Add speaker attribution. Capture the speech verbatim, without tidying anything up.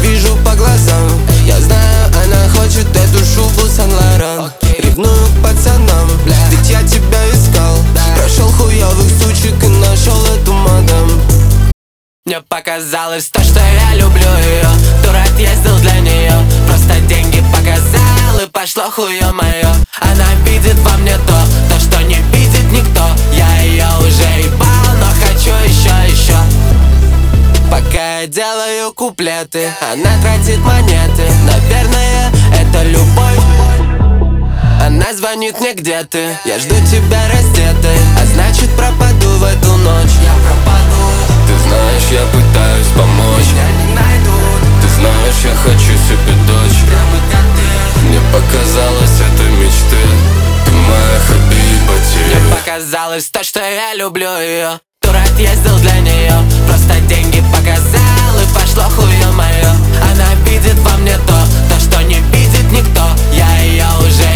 Speaker 1: вижу по глазам. Я знаю, она хочет эту шубу Сан-Лоран. Ревную к пацанам, ведь я тебя искал. Прошел хуёвых сучек и нашел эту мадам.
Speaker 2: Мне показалось то, что я люблю ее. Тур отъездил для нее, просто деньги показал, и пошло хуё моё. Она видит во мне то, то, что не видит никто. Я ее уже ебал, но хочу еще, еще. Пока я делаю куплеты, она тратит монеты. Наверное, это любовь. Она звонит мне, где ты? Я жду тебя раздетой, а значит пропаду в эту ночь. Я пропаду.
Speaker 1: Ты знаешь, я пытаюсь помочь,
Speaker 2: Меня не найдут.
Speaker 1: ты знаешь, я хочу себе дочь.
Speaker 2: Прямо как ты.
Speaker 1: Мне показалось, это мечты. Ты моя хабибати.
Speaker 2: Мне показалось то, что я люблю ее. Тур отъездил для нее, просто деньги показал, и пошло хуё моё. Она видит во мне то, то, что не видит никто. Я ее уже